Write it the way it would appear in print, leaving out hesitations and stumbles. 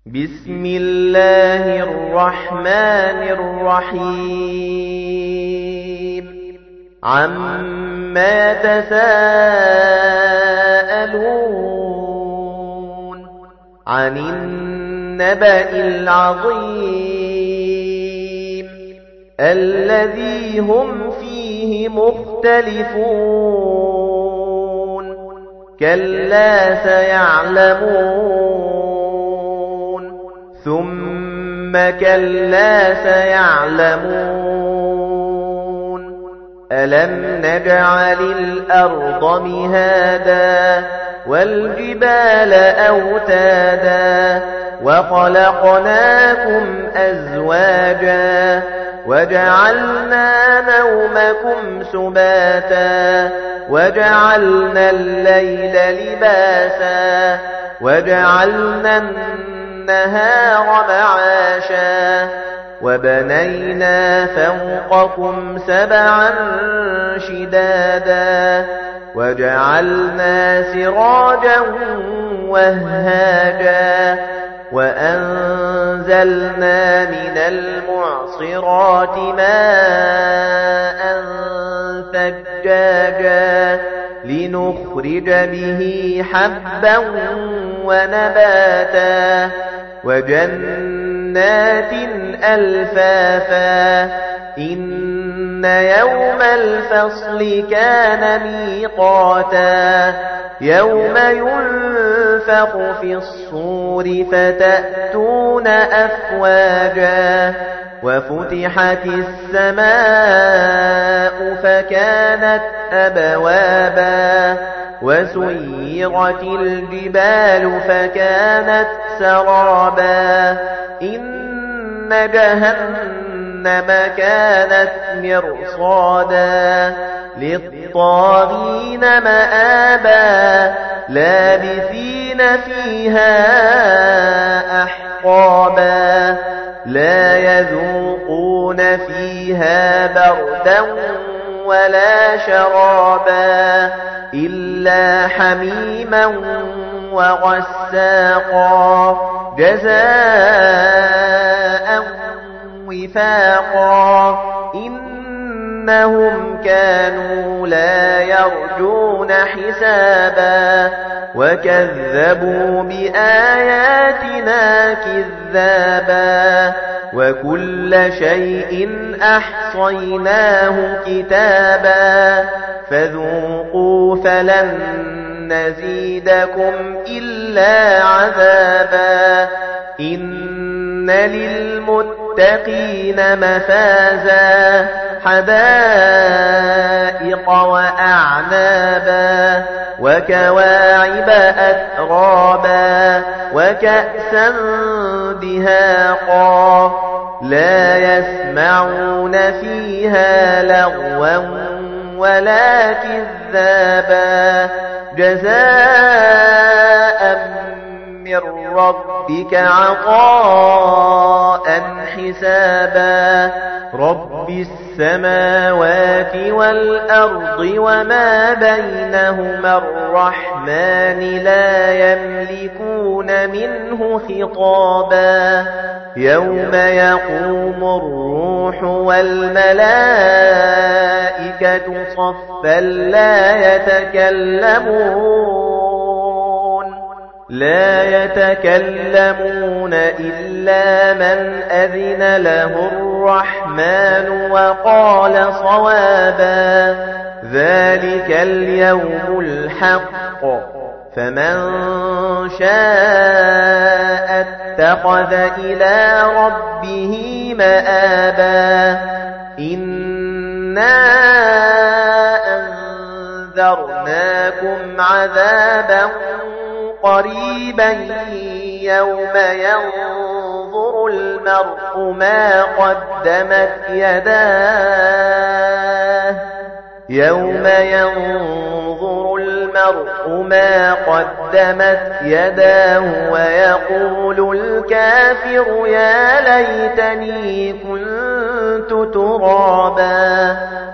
بسم الله الرحمن الرحيم عما تساءلون عن النبأ العظيم الذي هم فيه مختلفون كلا سيعلمون ثم كلا سيعلمون ألم نجعل الأرض مهادا والجبال أوتادا وخلقناكم أزواجا وجعلنا نومكم سباتا وجعلنا الليل لباسا وجعلنا النهار معاشا وبنينا فوقكم سبعا شدادا وجعلنا سراجا وهاجا وأنزلنا من المعصرات ماء ثجاجا لنخرج به حبا ونباتا وجنات ألفافا إن يوم الفصل كان ميقاتا يوم ينفخ في الصور فتأتون أفواجا وفتحت السماء فكانت أبوابا وسيرت الجبال فكانت سرابا إن جهنم كانت مرصادا للطاغين مآبا لابثين فيها أحقابا لا يذوقون فيها بردا ولا شرابا إلا حميما وغساقا جزاء وفاقا إنهم كانوا لا يرجون حسابا وكذبوا بآياتنا كذابا وكل شيء أحصيناه كتابا فذوقوا فلن نزيدكم إلا عذابا إن للمتقين مفازا حدائق وأعنابا وكواعب أترابا وكأسا دهاقا لا يسمعون فيها لغوا ولا كذابا جزاء من ربك عطاء حسابا رب السماوات والأرض وما بينهما الرحمن لا يملكون منه خطابا يوم يقوم الروح والملائكة صفا لا يتكلمون إلا من أذن له الرحمن وقال صوابا ذلك اليوم الحق فمن شاء اتخذ إلى ربه مآبا إنا أنذرناكم عذابا قريبا يوم ينظر المرء ما قدمت يداه ويقول الكافر يا ليتني كنت ترابا